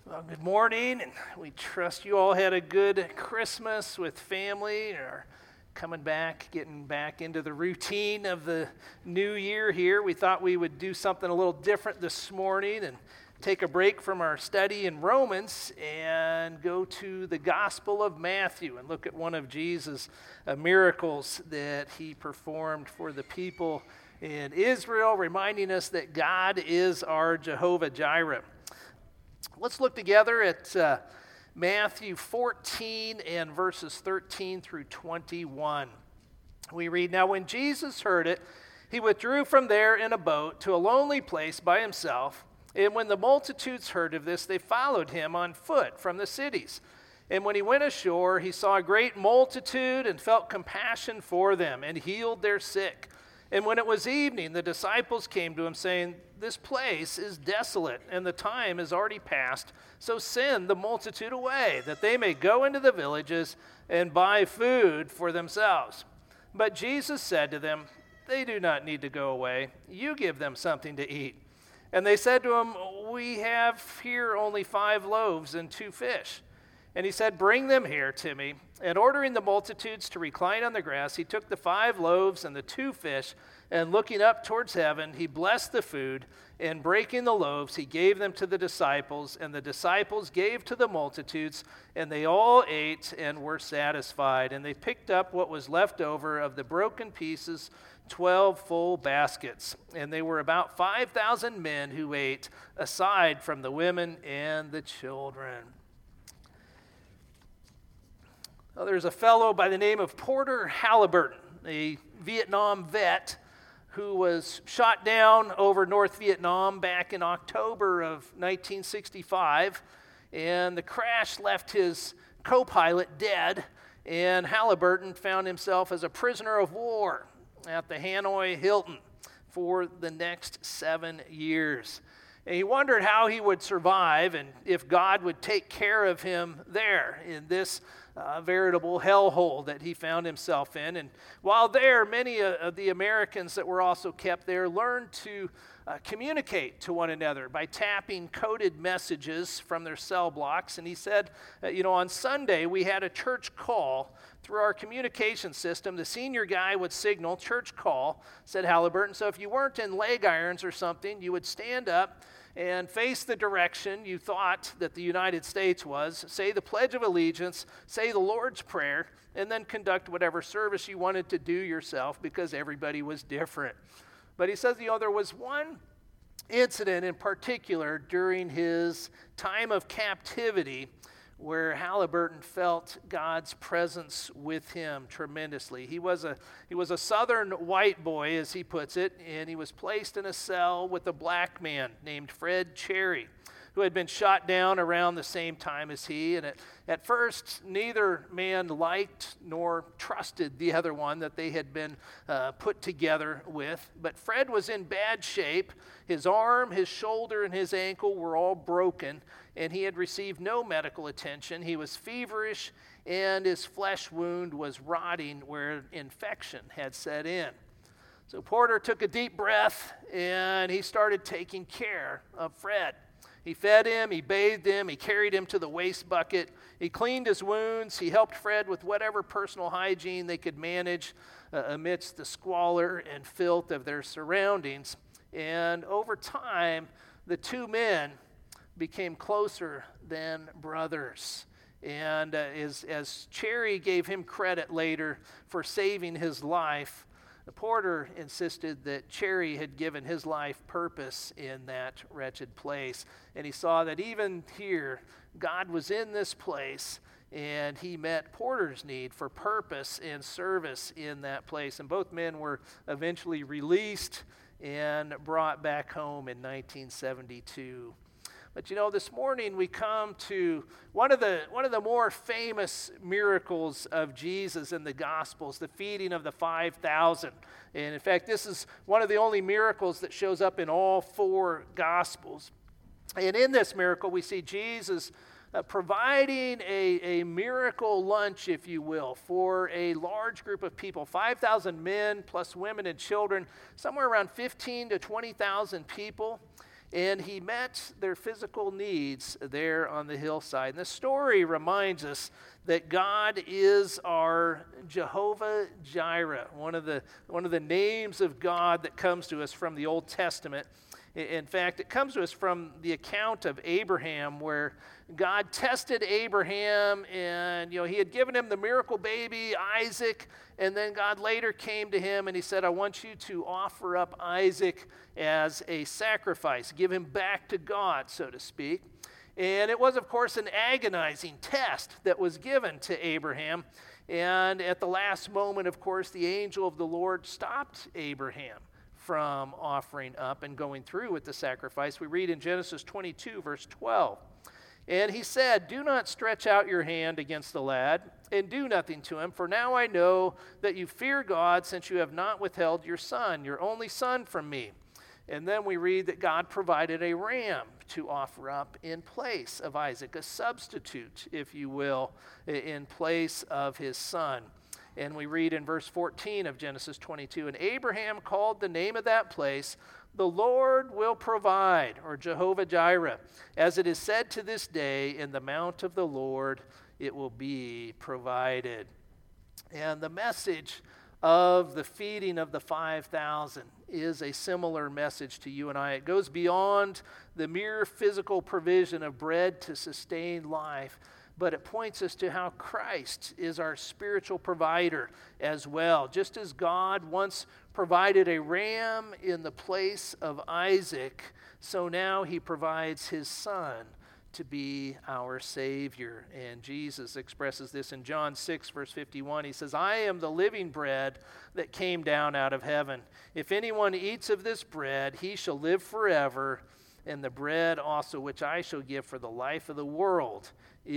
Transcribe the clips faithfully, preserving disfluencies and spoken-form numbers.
Well, good morning, and we trust you all had a good Christmas with family, or coming back, getting back into the routine of the new year here. We thought we would do something a little different this morning and take a break from our study in Romans and go to the Gospel of Matthew and look at one of Jesus' uh, miracles that he performed for the people in Israel, reminding us that God is our Jehovah Jireh. Let's look together at uh, Matthew fourteen and verses thirteen through twenty-one. We read, "Now when Jesus heard it, he withdrew from there in a boat to a lonely place by himself. And when the multitudes heard of this, they followed him on foot from the cities. And when he went ashore, he saw a great multitude and felt compassion for them and healed their sick. And when it was evening, the disciples came to him, saying, 'This place is desolate, and the time is already past. So send the multitude away, that they may go into the villages and buy food for themselves.' But Jesus said to them, 'They do not need to go away. You give them something to eat.' And they said to him, 'We have here only five loaves and two fish.' And he said, 'Bring them here to me.' And ordering the multitudes to recline on the grass, he took the five loaves and the two fish, and looking up towards heaven, he blessed the food, and breaking the loaves, he gave them to the disciples, and the disciples gave to the multitudes, and they all ate and were satisfied. And they picked up what was left over of the broken pieces, twelve full baskets. And they were about five thousand men who ate, aside from the women and the children." Well, there's a fellow by the name of Porter Halliburton, a Vietnam vet who was shot down over North Vietnam back in October of nineteen sixty-five, and the crash left his co-pilot dead, and Halliburton found himself as a prisoner of war at the Hanoi Hilton for the next seven years. And he wondered how he would survive and if God would take care of him there in this uh, veritable hellhole that he found himself in. And while there, many uh, of the Americans that were also kept there learned to uh, communicate to one another by tapping coded messages from their cell blocks. And he said, uh, you know, on Sunday we had a church call through our communication system. The senior guy would signal church call, said Halliburton. So if you weren't in leg irons or something, you would stand up and face the direction you thought that the United States was, say the Pledge of Allegiance, say the Lord's Prayer, and then conduct whatever service you wanted to do yourself, because everybody was different. But he says, you know, there was one incident in particular during his time of captivity where Halliburton felt God's presence with him tremendously. He was a he was a southern white boy, as he puts it, and he was placed in a cell with a black man named Fred Cherry, who had been shot down around the same time as he. And at, at first, neither man liked nor trusted the other one that they had been uh, put together with. But Fred was in bad shape. His arm, his shoulder, and his ankle were all broken, and he had received no medical attention. He was feverish, and his flesh wound was rotting where infection had set in. So Porter took a deep breath, and he started taking care of Fred. He fed him, he bathed him, he carried him to the waste bucket, he cleaned his wounds, he helped Fred with whatever personal hygiene they could manage uh, amidst the squalor and filth of their surroundings. And over time, the two men became closer than brothers. And uh, as, as Cherry gave him credit later for saving his life, Porter insisted that Cherry had given his life purpose in that wretched place. And he saw that even here, God was in this place, and he met Porter's need for purpose and service in that place. And both men were eventually released and brought back home in nineteen seventy-two. But you know, this morning we come to one of the one of the more famous miracles of Jesus in the Gospels, the feeding of the five thousand. And in fact, this is one of the only miracles that shows up in all four Gospels. And in this miracle, we see Jesus uh, providing a, a miracle lunch, if you will, for a large group of people, five thousand men plus women and children, somewhere around fifteen to twenty thousand people. And he met their physical needs there on the hillside. And the story reminds us that God is our Jehovah Jireh, one of the, one of the names of God that comes to us from the Old Testament. In fact, it comes to us from the account of Abraham, where God tested Abraham, and you know he had given him the miracle baby, Isaac, and then God later came to him and he said, I want you to offer up Isaac as a sacrifice, give him back to God, so to speak. And it was, of course, an agonizing test that was given to Abraham. And at the last moment, of course, the angel of the Lord stopped Abraham from offering up and going through with the sacrifice. We read in Genesis twenty-two, verse twelve. And he said, do not stretch out your hand against the lad and do nothing to him, for now I know that you fear God, since you have not withheld your son, your only son, from me. And then we read that God provided a ram to offer up in place of Isaac, a substitute, if you will, in place of his son. And we read in verse fourteen of Genesis twenty-two, and Abraham called the name of that place, the Lord will provide, or Jehovah Jireh. As it is said to this day, in the mount of the Lord it will be provided. And the message of the feeding of the five thousand is a similar message to you and I. It goes beyond the mere physical provision of bread to sustain life, but it points us to how Christ is our spiritual provider as well. Just as God once provided a ram in the place of Isaac, so now he provides his son to be our Savior. And Jesus expresses this in John six, verse fifty-one. He says, I am the living bread that came down out of heaven. If anyone eats of this bread, he shall live forever. And the bread also which I shall give for the life of the world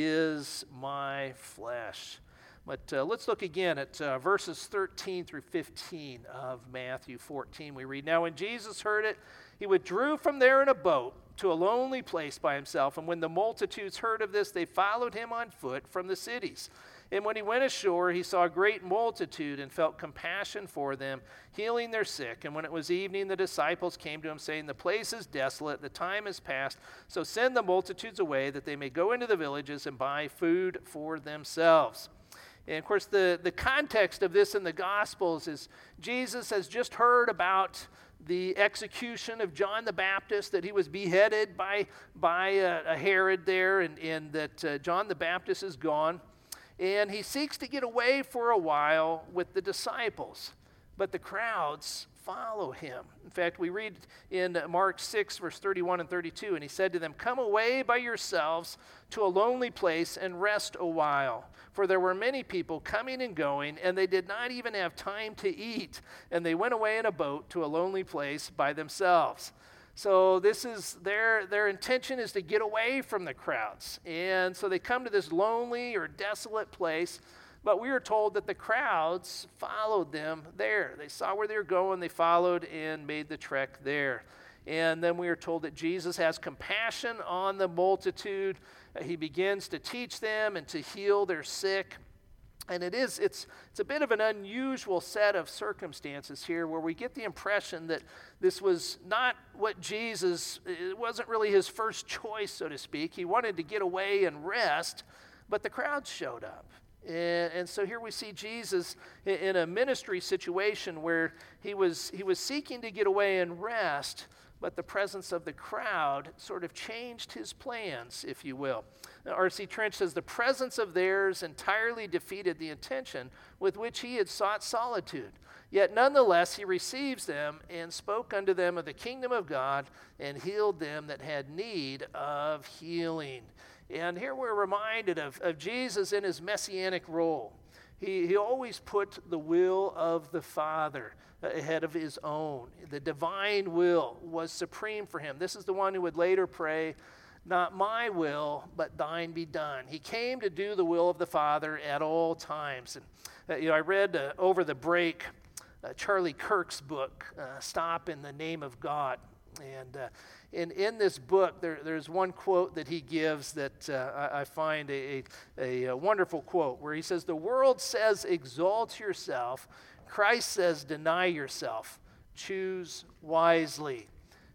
is my flesh. But uh, let's look again at uh, verses thirteen through fifteen of Matthew fourteen. We read, now when Jesus heard it, he withdrew from there in a boat to a lonely place by himself. And when the multitudes heard of this, they followed him on foot from the cities. And when he went ashore, he saw a great multitude and felt compassion for them, healing their sick. And when it was evening, the disciples came to him, saying, the place is desolate, the time is past, so send the multitudes away, that they may go into the villages and buy food for themselves. And of course, the, the context of this in the Gospels is Jesus has just heard about the execution of John the Baptist, that he was beheaded by, by uh, a Herod there, and, and that uh, John the Baptist is gone. And he seeks to get away for a while with the disciples, but the crowds follow him. In fact, we read in Mark six, verse thirty-one and thirty-two, and he said to them, come away by yourselves to a lonely place and rest a while. For there were many people coming and going, and they did not even have time to eat. And they went away in a boat to a lonely place by themselves. So this is their their intention is to get away from the crowds. And so they come to this lonely or desolate place. But we are told that the crowds followed them there. They saw where they were going, they followed and made the trek there. And then we are told that Jesus has compassion on the multitude. He begins to teach them and to heal their sick. And it is, it's, it's a bit of an unusual set of circumstances here, where we get the impression that this was not what Jesus, it wasn't really his first choice, so to speak. He wanted to get away and rest, but the crowds showed up. And, and so here we see Jesus in, in a ministry situation where he was, he was seeking to get away and rest, but the presence of the crowd sort of changed his plans, if you will. R C Trench says, the presence of theirs entirely defeated the intention with which he had sought solitude. Yet nonetheless he receives them and spoke unto them of the kingdom of God and healed them that had need of healing. And here we're reminded of, of Jesus in his messianic role. He, he always put the will of the Father ahead of his own. The divine will was supreme for him. This is the one who would later pray, not my will, but thine be done. He came to do the will of the Father at all times. And uh, you know, I read uh, over the break uh, Charlie Kirk's book, uh, Stop in the Name of God. And uh, in, in this book, there, there's one quote that he gives that uh, I, I find a, a, a wonderful quote, where he says, the world says exalt yourself. Christ says deny yourself. Choose wisely.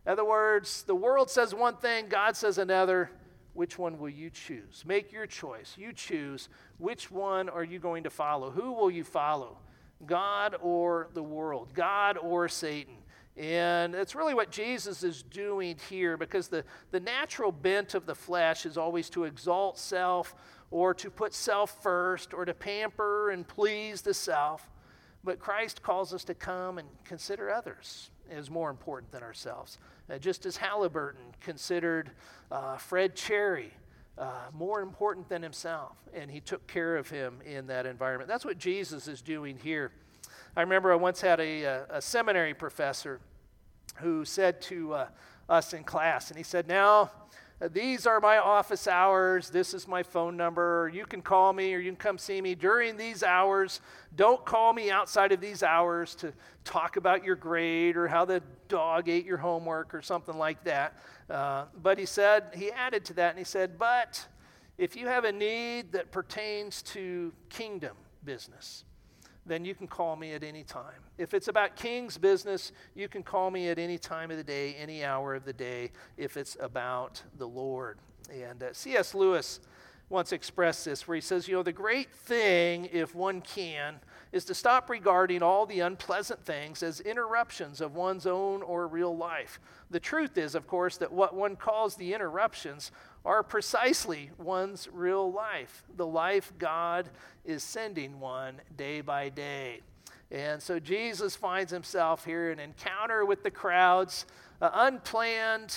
In other words, the world says one thing, God says another. Which one will you choose? Make your choice. You choose. Which one are you going to follow? Who will you follow? God or the world? God or Satan? And that's really what Jesus is doing here, because the, the natural bent of the flesh is always to exalt self, or to put self first, or to pamper and please the self. But Christ calls us to come and consider others as more important than ourselves. Uh, just as Halliburton considered uh, Fred Cherry uh, more important than himself, and he took care of him in that environment. That's what Jesus is doing here. I remember I once had a, a, a seminary professor who said to uh, us in class, and he said, now, uh, these are my office hours. This is my phone number. You can call me or you can come see me during these hours. Don't call me outside of these hours to talk about your grade or how the dog ate your homework or something like that. Uh, but he said, he added to that and he said, but if you have a need that pertains to kingdom business, then you can call me at any time. If it's about king's business, you can call me at any time of the day, any hour of the day, if it's about the Lord. And uh, C S Lewis once expressed this, where he says, you know, the great thing, if one can, is to stop regarding all the unpleasant things as interruptions of one's own or real life. The truth is, of course, that what one calls the interruptions are precisely one's real life, the life God is sending one day by day. And so Jesus finds himself here in an encounter with the crowds, uh, unplanned,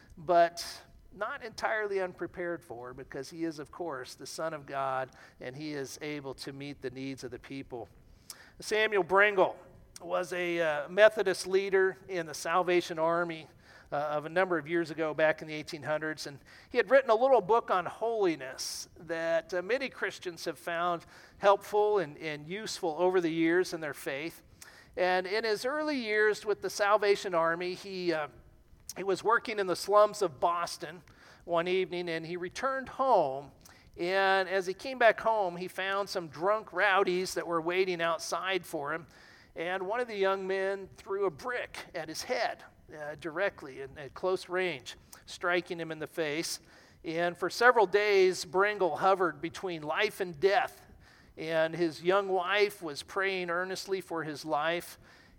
but not entirely unprepared for, because he is, of course, the Son of God, and he is able to meet the needs of the people. Samuel Brengle was a uh, Methodist leader in the Salvation Army uh, of a number of years ago, back in the eighteen hundreds, and he had written a little book on holiness that uh, many Christians have found helpful and, and useful over the years in their faith. And in his early years with the Salvation Army, he uh, He was working in the slums of Boston one evening, and he returned home. And as he came back home, he found some drunk rowdies that were waiting outside for him. And one of the young men threw a brick at his head uh, directly in, at close range, striking him in the face. And for several days, Brengle hovered between life and death. And his young wife was praying earnestly for his life.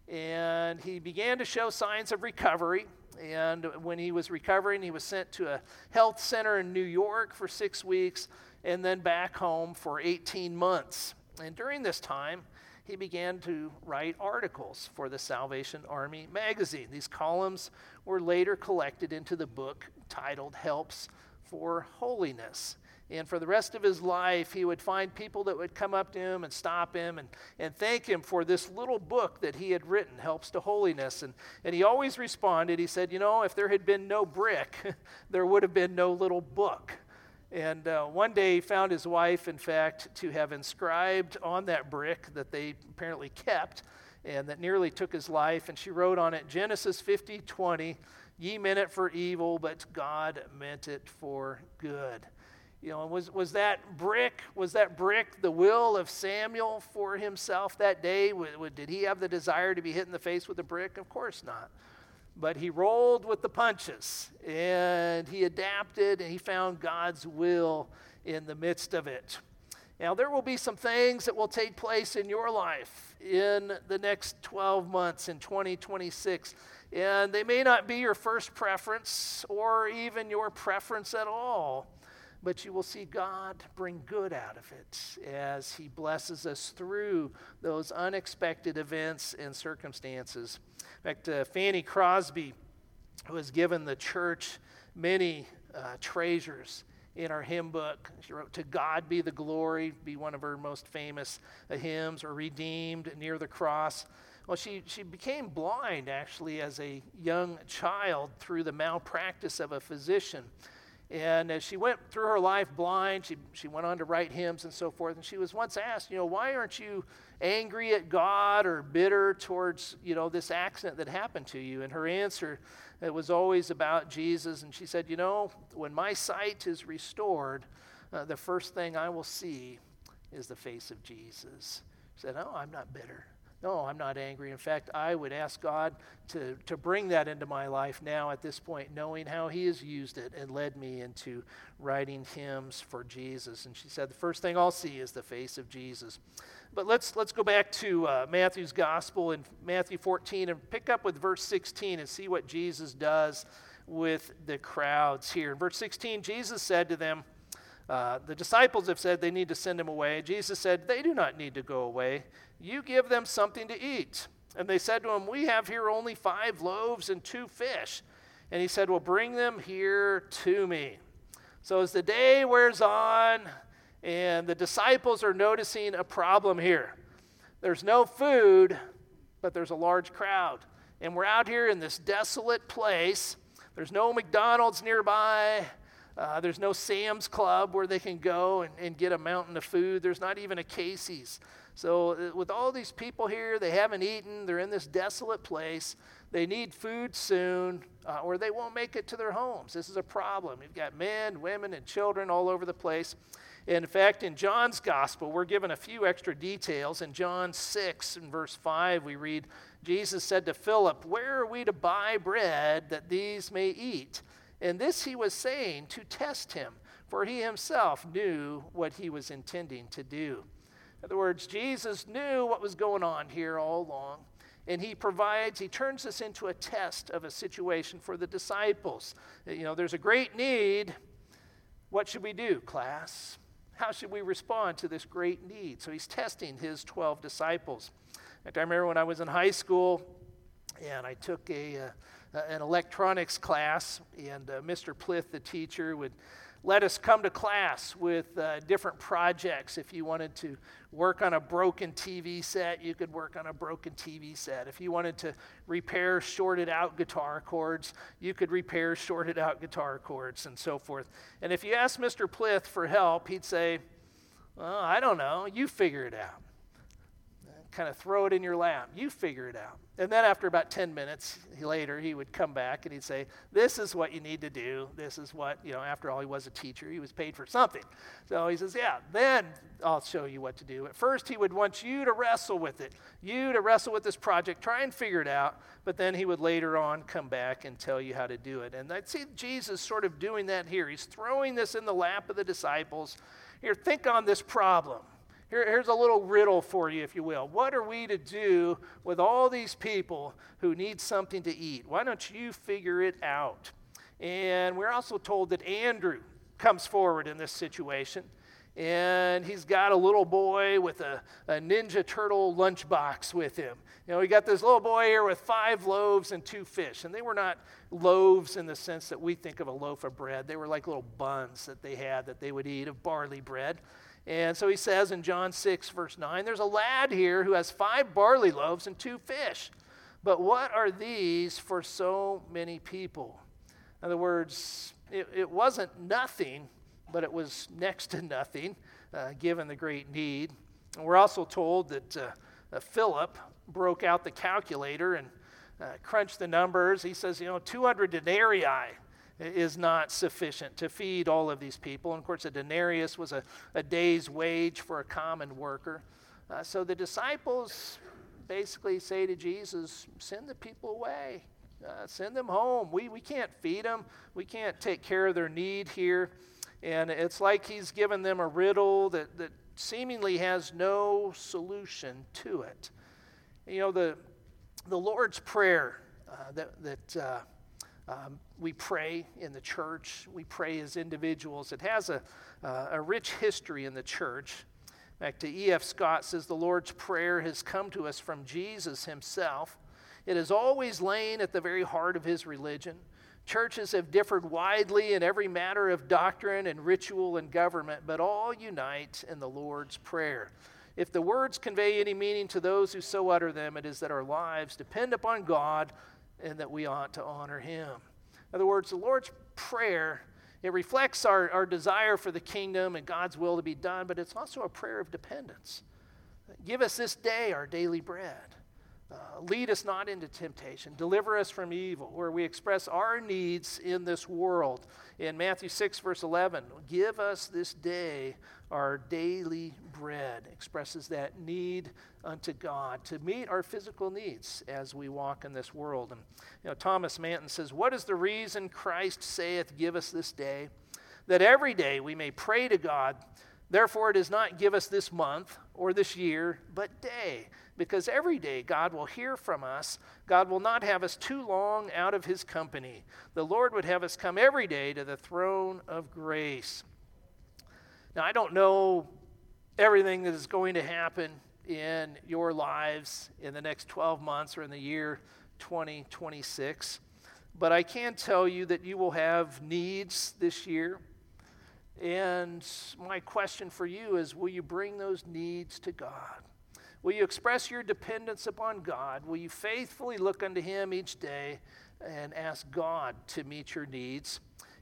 And he began to show signs of recovery. And when he was recovering, he was sent to a health center in New York for six weeks and then back home for eighteen months. And during this time, he began to write articles for the Salvation Army magazine. These columns were later collected into the book titled Helps for Holiness. And for the rest of his life, he would find people that would come up to him and stop him and, and thank him for this little book that he had written, Helps to Holiness. And, and he always responded, he said, you know, if there had been no brick, there would have been no little book. And uh, one day he found his wife, in fact, to have inscribed on that brick that they apparently kept and that nearly took his life. And she wrote on it, Genesis fifty twenty, ye meant it for evil, but God meant it for good. You know, was, was that brick, was that brick the will of Samuel for himself that day? Did he have the desire to be hit in the face with a brick? Of course not. But he rolled with the punches, and he adapted, and he found God's will in the midst of it. Now, there will be some things that will take place in your life in the next twelve months, in twenty twenty-six, and they may not be your first preference or even your preference at all. But you will see God bring good out of it as he blesses us through those unexpected events and circumstances. In fact, uh, Fanny Crosby, who has given the church many uh, treasures in our hymn book, she wrote, To God Be the Glory, be one of her most famous uh, hymns, or Redeemed Near the Cross. Well, she, she became blind, actually, as a young child through the malpractice of a physician. And as she went through her life blind, she, she went on to write hymns and so forth. And she was once asked, you know, why aren't you angry at God or bitter towards, you know, this accident that happened to you? And her answer, it was always about Jesus. And she said, you know, when my sight is restored, uh, the first thing I will see is the face of Jesus. She said, oh, I'm not bitter. No, I'm not angry. In fact, I would ask God to, to bring that into my life now at this point, knowing how he has used it and led me into writing hymns for Jesus. And she said, the first thing I'll see is the face of Jesus. But let's let's go back to uh, Matthew's gospel in Matthew fourteen and pick up with verse sixteen and see what Jesus does with the crowds here. In verse sixteen, Jesus said to them, uh, the disciples have said they need to send him away. Jesus said, they do not need to go away. You give them something to eat. And they said to him, we have here only five loaves and two fish. And he said, well, bring them here to me. So as the day wears on, and the disciples are noticing a problem here. There's no food, but there's a large crowd. And we're out here in this desolate place. There's no McDonald's nearby. Uh, there's no Sam's Club where they can go and, and get a mountain of food. There's not even a Casey's. So uh, with all these people here, they haven't eaten. They're in this desolate place. They need food soon, uh, or they won't make it to their homes. This is a problem. You've got men, women, and children all over the place. And in fact, in John's gospel, we're given a few extra details. In John six, in verse five, we read, Jesus said to Philip, where are we to buy bread that these may eat? And this he was saying to test him, for he himself knew what he was intending to do. In other words, Jesus knew what was going on here all along. And he provides, he turns this into a test of a situation for the disciples. You know, there's a great need. What should we do, class? How should we respond to this great need? So he's testing his twelve disciples. In fact, I remember when I was in high school, and I took a, uh, an electronics class, and uh, Mister Plith, the teacher, would let us come to class with uh, different projects. If you wanted to work on a broken T V set, you could work on a broken T V set. If you wanted to repair shorted out guitar cords, you could repair shorted out guitar cords and so forth. And if you asked Mister Plith for help, he'd say, well, I don't know, you figure it out. Kind of throw it in your lap. You figure it out. And then after about ten minutes later, he would come back and he'd say, this is what you need to do. This is what, you know, after all, he was a teacher. He was paid for something. So he says, yeah, then I'll show you what to do. At first, he would want you to wrestle with it, you to wrestle with this project, try and figure it out. But then he would later on come back and tell you how to do it. And I see Jesus sort of doing that here. He's throwing this in the lap of the disciples. Here, think on this problem. Here, here's a little riddle for you, if you will. What are we to do with all these people who need something to eat? Why don't you figure it out? And we're also told that Andrew comes forward in this situation. And he's got a little boy with a, a Ninja Turtle lunchbox with him. You know, we got this little boy here with five loaves and two fish. And they were not loaves in the sense that we think of a loaf of bread. They were like little buns that they had that they would eat of barley bread. And so he says in John six, verse nine, there's a lad here who has five barley loaves and two fish. But what are these for so many people? In other words, it, it wasn't nothing, but it was next to nothing, uh, given the great need. And we're also told that uh, uh, Philip broke out the calculator and uh, crunched the numbers. He says, you know, two hundred denarii is not sufficient to feed all of these people. And of course, a denarius was a, a day's wage for a common worker. Uh, so the disciples basically say to Jesus, send the people away. Uh, send them home. We, we can't feed them. We can't take care of their need here. And it's like he's given them a riddle that, that seemingly has no solution to it. You know, the, the Lord's Prayer uh, that, that uh, Um, we pray in the church. We pray as individuals. It has a, uh, a rich history in the church. In fact, E F Scott says the Lord's Prayer has come to us from Jesus himself. It has always lain at the very heart of his religion. Churches have differed widely in every matter of doctrine and ritual and government, but all unite in the Lord's Prayer. If the words convey any meaning to those who so utter them, it is that our lives depend upon God and that we ought to honor him. In other words, the Lord's Prayer, it reflects our, our desire for the kingdom and God's will to be done, but it's also a prayer of dependence. Give us this day our daily bread. Uh, lead us not into temptation. Deliver us from evil, where we express our needs in this world. In Matthew six, verse eleven, give us this day our daily bread, expresses that need unto God to meet our physical needs as we walk in this world. And you know, Thomas Manton says, what is the reason Christ saith, give us this day? That every day we may pray to God. Therefore it is not give us this month or this year, but day. Because every day God will hear from us. God will not have us too long out of his company. The Lord would have us come every day to the throne of grace. Now, I don't know everything that is going to happen in your lives in the next twelve months or in the year twenty twenty-six, but I can tell you that you will have needs this year. And my question for you is, will you bring those needs to God? Will you express your dependence upon God? Will you faithfully look unto him each day and ask God to meet your needs?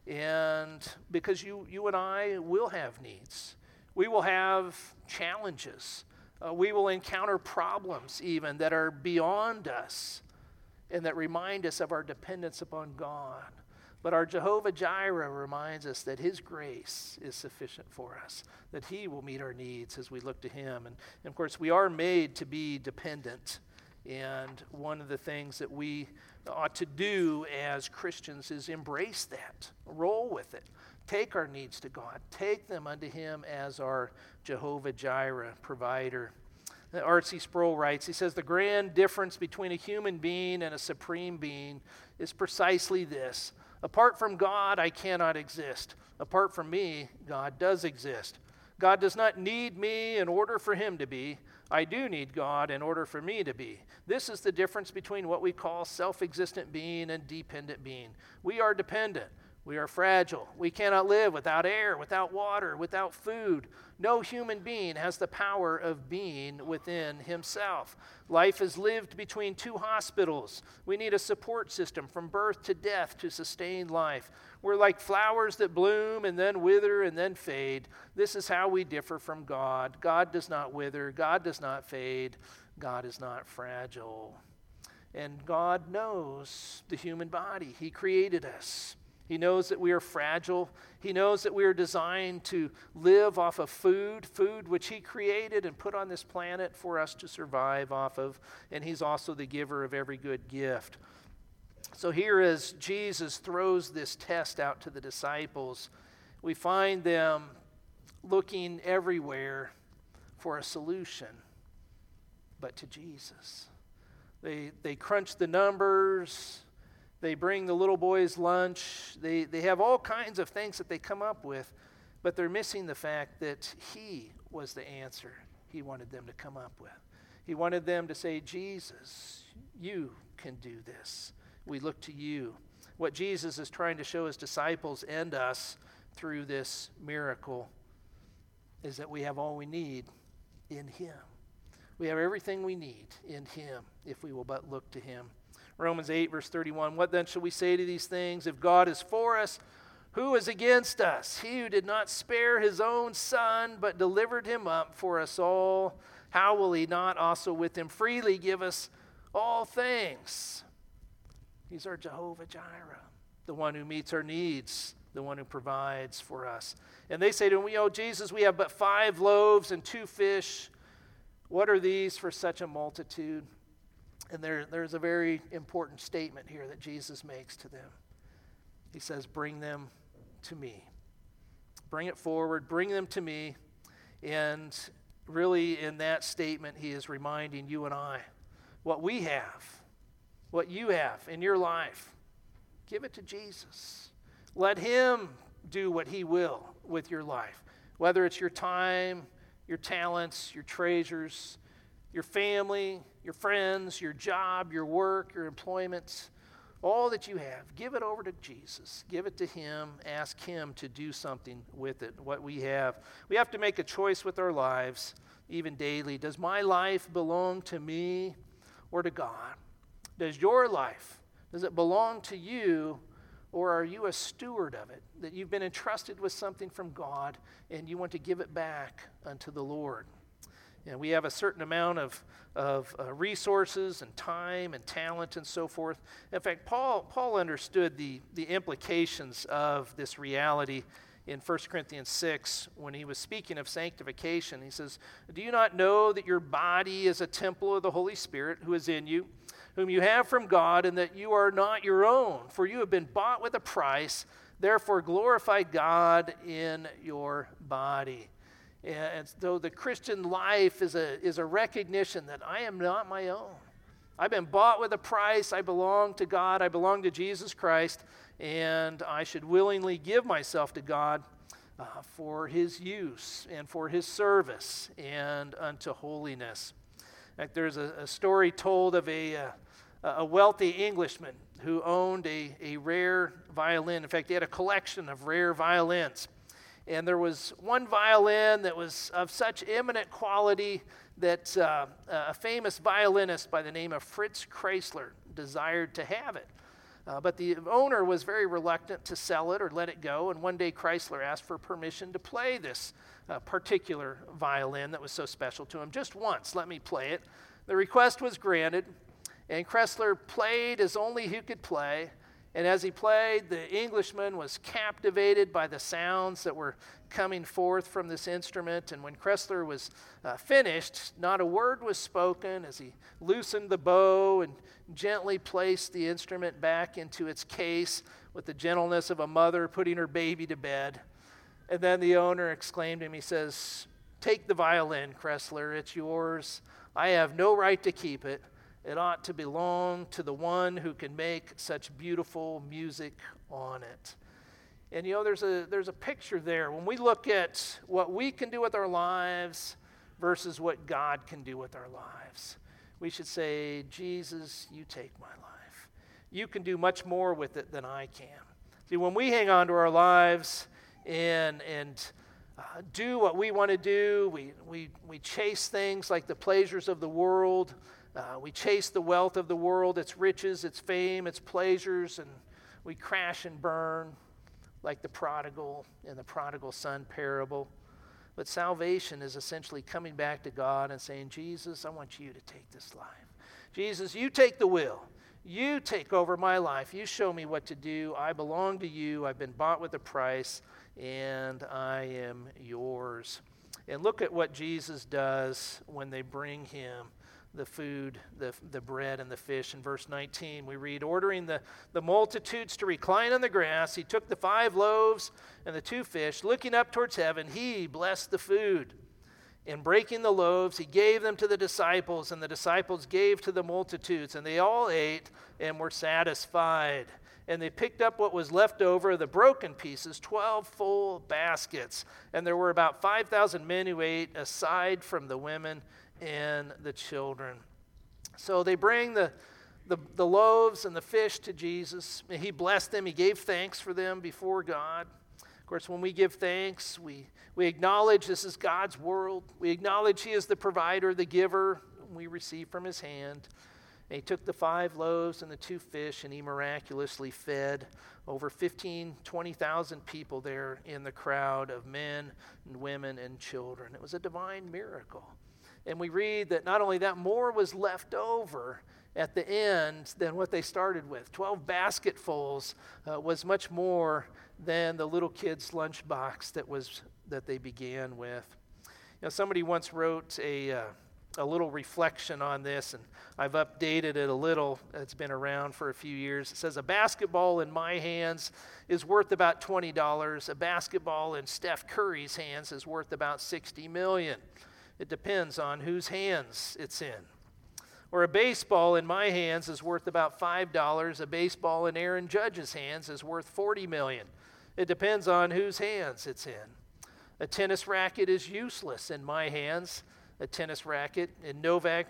And because you, you and I will have needs. We will have challenges. Uh, we will encounter problems even that are beyond us and that remind us of our dependence upon God. But our Jehovah Jireh reminds us that his grace is sufficient for us, that he will meet our needs as we look to him. And, and of course, we are made to be dependent. And one of the things that we ought to do as Christians is embrace that, roll with it, take our needs to God, take them unto him as our Jehovah Jireh provider. R C Sproul writes, he says, the grand difference between a human being and a supreme being is precisely this. Apart from God, I cannot exist. Apart from me, God does exist. God does not need me in order for him to be. I do need God in order for me to be. This is the difference between what we call self-existent being and dependent being. We are dependent. We are fragile. We cannot live without air, without water, without food. No human being has the power of being within himself. Life is lived between two hospitals. We need a support system from birth to death to sustain life. We're like flowers that bloom and then wither and then fade. This is how we differ from God. God does not wither. God does not fade. God is not fragile. And God knows the human body. He created us. He knows that we are fragile. He knows that we are designed to live off of food, food which he created and put on this planet for us to survive off of. And he's also the giver of every good gift. So here as Jesus throws this test out to the disciples, we find them looking everywhere for a solution, but to Jesus. They, they crunch the numbers. They bring the little boy's lunch. They, they have all kinds of things that they come up with, but they're missing the fact that he was the answer he wanted them to come up with. He wanted them to say, Jesus, you can do this. We look to you. What Jesus is trying to show his disciples and us through this miracle is that we have all we need in him. We have everything we need in him if we will but look to him. Romans eight, verse thirty-one, what then shall we say to these things? If God is for us, who is against us? He who did not spare his own son, but delivered him up for us all, how will he not also with him freely give us all things? He's our Jehovah Jireh, the one who meets our needs, the one who provides for us. And they say to him, oh, Jesus, we have but five loaves and two fish. What are these for such a multitude? And there, there's a very important statement here that Jesus makes to them. He says, bring them to me. Bring it forward, bring them to me. And really in that statement, he is reminding you and I what we have, what you have in your life. Give it to Jesus. Let him do what he will with your life, whether it's your time, your talents, your treasures, your family, your friends, your job, your work, your employment, all that you have. Give it over to Jesus. Give it to him. Ask him to do something with it, what we have. We have to make a choice with our lives, even daily. Does my life belong to me or to God? Does your life, does it belong to you, or are you a steward of it, that you've been entrusted with something from God and you want to give it back unto the Lord? And we have a certain amount of, of uh, resources and time and talent and so forth. In fact, Paul, Paul understood the, the implications of this reality in First Corinthians six when he was speaking of sanctification. He says, "Do you not know that your body is a temple of the Holy Spirit who is in you, whom you have from God, and that you are not your own? For you have been bought with a price. Therefore glorify God in your body." And so the Christian life is a, is a recognition that I am not my own. I've been bought with a price. I belong to God. I belong to Jesus Christ. And I should willingly give myself to God uh, for his use and for his service and unto holiness. In fact, there's a, a story told of a, uh, a wealthy Englishman who owned a, a rare violin. In fact, he had a collection of rare violins. And there was one violin that was of such eminent quality that uh, a famous violinist by the name of Fritz Kreisler desired to have it. Uh, but the owner was very reluctant to sell it or let it go, and one day Kreisler asked for permission to play this uh, particular violin that was so special to him. Just once, let me play it. The request was granted, and Kreisler played as only he could play. And as he played, the Englishman was captivated by the sounds that were coming forth from this instrument. And when Kreisler was uh, finished, not a word was spoken as he loosened the bow and gently placed the instrument back into its case with the gentleness of a mother putting her baby to bed. And then the owner exclaimed to him, he says, "Take the violin, Kreisler, it's yours. I have no right to keep it. It ought to belong to the one who can make such beautiful music on it." And you know, there's a there's a picture there. When we look at what we can do with our lives versus what God can do with our lives, we should say, "Jesus, you take my life. You can do much more with it than I can." See, when we hang on to our lives and and uh, do what we want to do, we we we chase things like the pleasures of the world. Uh, we chase the wealth of the world, its riches, its fame, its pleasures, and we crash and burn like the prodigal in the prodigal son parable. But salvation is essentially coming back to God and saying, "Jesus, I want you to take this life. Jesus, you take the wheel. You take over my life. You show me what to do. I belong to you. I've been bought with a price, and I am yours." And look at what Jesus does when they bring him the food, the, the bread and the fish. In verse nineteen, we read, "Ordering the, the multitudes to recline on the grass, he took the five loaves and the two fish. Looking up towards heaven, he blessed the food. And breaking the loaves, he gave them to the disciples, and the disciples gave to the multitudes. And they all ate and were satisfied. And they picked up what was left over of the broken pieces, twelve full baskets. And there were about five thousand men who ate, aside from the women and the children." So they bring the, the, the loaves and the fish to Jesus. He blessed them. He gave thanks for them before God. Of course, when we give thanks, we, we acknowledge this is God's world. We acknowledge he is the provider, the giver. We receive from his hand. And he took the five loaves and the two fish, and he miraculously fed over fifteen, twenty thousand people there in the crowd of men and women and children. It was a divine miracle. And we read that not only that, more was left over at the end than what they started with. Twelve basketfuls uh, was much more than the little kid's lunchbox that was that they began with. You know, somebody once wrote a uh, a little reflection on this, and I've updated it a little. It's been around for a few years. It says, "A basketball in my hands is worth about twenty dollars. A basketball in Steph Curry's hands is worth about sixty million dollars. It depends on whose hands it's in. Or a baseball in my hands is worth about five dollars. A baseball in Aaron Judge's hands is worth forty million dollars. It depends on whose hands it's in. A tennis racket is useless in my hands. A tennis racket in Novak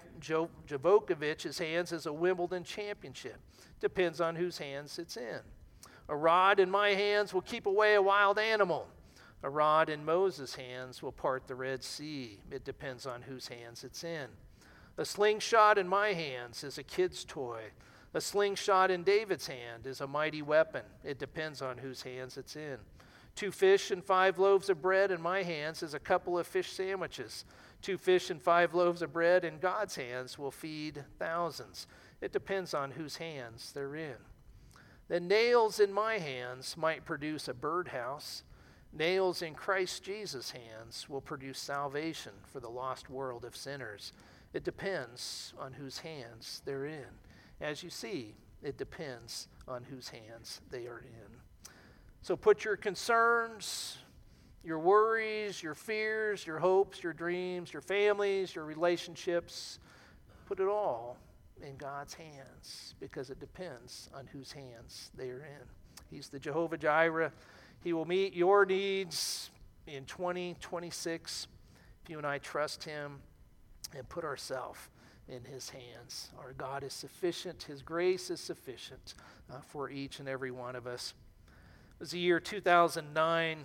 Djokovic's hands is a Wimbledon championship. Depends on whose hands it's in. A rod in my hands will keep away a wild animal. A rod in Moses' hands will part the Red Sea. It depends on whose hands it's in. A slingshot in my hands is a kid's toy. A slingshot in David's hand is a mighty weapon. It depends on whose hands it's in. Two fish and five loaves of bread in my hands is a couple of fish sandwiches. Two fish and five loaves of bread in God's hands will feed thousands. It depends on whose hands they're in. The nails in my hands might produce a birdhouse. Nails in Christ Jesus' hands will produce salvation for the lost world of sinners. It depends on whose hands they're in. As you see, it depends on whose hands they are in. So put your concerns, your worries, your fears, your hopes, your dreams, your families, your relationships, put it all in God's hands, because it depends on whose hands they are in. He's the Jehovah Jireh. He will meet your needs in twenty twenty-six if you and I trust him and put ourselves in his hands. Our God is sufficient. His grace is sufficient uh, for each and every one of us. It was the year two thousand nine.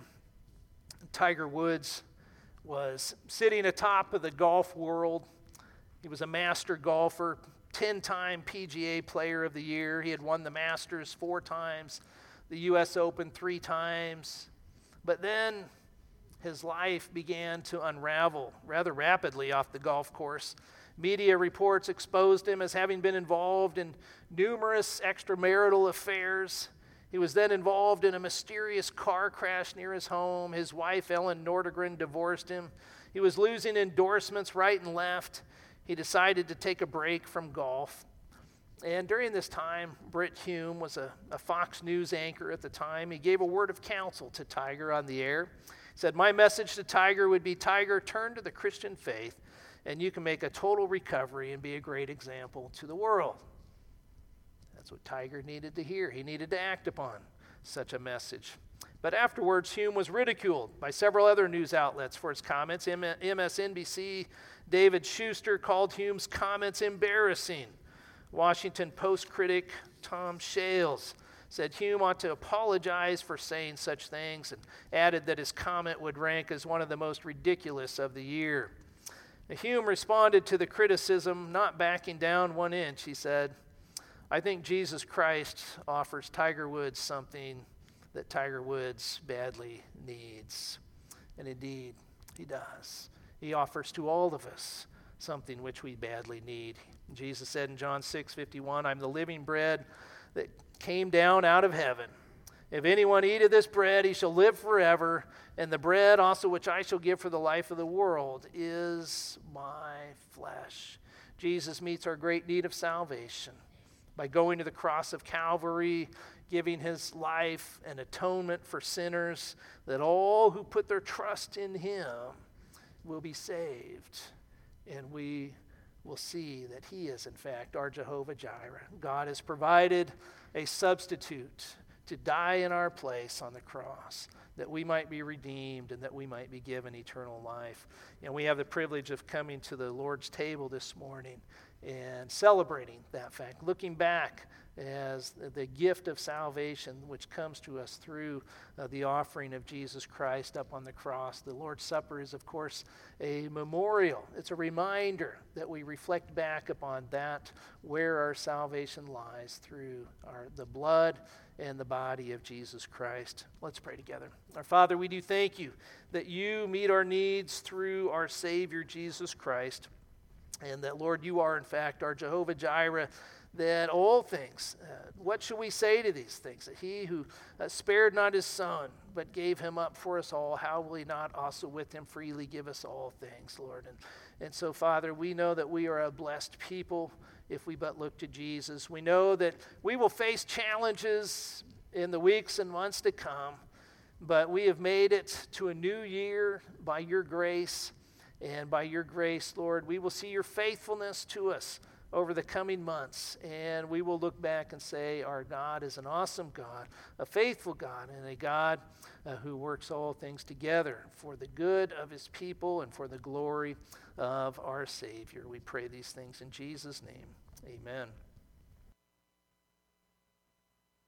Tiger Woods was sitting atop of the golf world. He was a master golfer, ten-time P G A Player of the Year. He had won the Masters four times, the U S Open three times. But then his life began to unravel rather rapidly off the golf course. Media reports exposed him as having been involved in numerous extramarital affairs. He was then involved in a mysterious car crash near his home. His wife, Ellen Nordegren, divorced him. He was losing endorsements right and left. He decided to take a break from golf. And during this time, Britt Hume was a, a Fox News anchor at the time. He gave a word of counsel to Tiger on the air. He said, "My message to Tiger would be, Tiger, turn to the Christian faith, and you can make a total recovery and be a great example to the world." That's what Tiger needed to hear. He needed to act upon such a message. But afterwards, Hume was ridiculed by several other news outlets for his comments. M S N B C David Schuster called Hume's comments embarrassing. Washington Post critic Tom Shales said Hume ought to apologize for saying such things, and added that his comment would rank as one of the most ridiculous of the year. Hume responded to the criticism, not backing down one inch. He said, "I think Jesus Christ offers Tiger Woods something that Tiger Woods badly needs." And indeed, he does. He offers to all of us something which we badly need. Jesus said in John six fifty-one, "I'm the living bread that came down out of heaven. If anyone eat of this bread, he shall live forever. And the bread also which I shall give for the life of the world is my flesh." Jesus meets our great need of salvation by going to the cross of Calvary, giving his life an atonement for sinners, that all who put their trust in him will be saved. And we will see that he is, in fact, our Jehovah Jireh. God has provided a substitute to die in our place on the cross, that we might be redeemed and that we might be given eternal life. And we have the privilege of coming to the Lord's table this morning and celebrating that fact, looking back as the gift of salvation which comes to us through uh, the offering of Jesus Christ up on the cross. The Lord's Supper is, of course, a memorial. It's a reminder that we reflect back upon that, where our salvation lies through our, the blood and the body of Jesus Christ. Let's pray together. Our Father, we do thank you that you meet our needs through our Savior, Jesus Christ, and that, Lord, you are, in fact, our Jehovah Jireh, that all things, uh, what shall we say to these things? That he who uh, spared not his son, but gave him up for us all, how will he not also with him freely give us all things, Lord? And, and so, Father, we know that we are a blessed people if we but look to Jesus. We know that we will face challenges in the weeks and months to come, but we have made it to a new year by your grace. And by your grace, Lord, we will see your faithfulness to us over the coming months, and we will look back and say our God is an awesome God, a faithful God, and a God uh, who works all things together for the good of his people and for the glory of our Savior. We pray these things in Jesus' name. Amen.